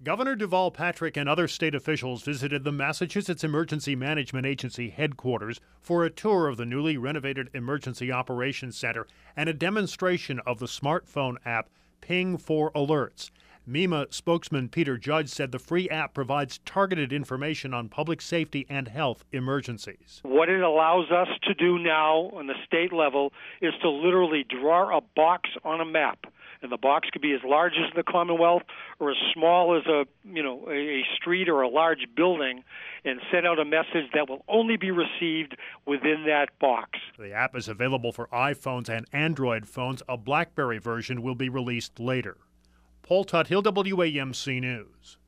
Governor Deval Patrick and other state officials visited the Massachusetts Emergency Management Agency headquarters for a tour of the newly renovated Emergency Operations Center and a demonstration of the smartphone app Ping 4 Alerts. MEMA spokesman Peter Judge said the free app provides targeted information on public safety and health emergencies. What it allows us to do now on the state level is to literally draw a box on a map. And the box could be as large as the Commonwealth or as small as a street or a large building, and send out a message that will only be received within that box. The app is available for iPhones and Android phones. A BlackBerry version will be released later. Paul Tuthill, WAMC News.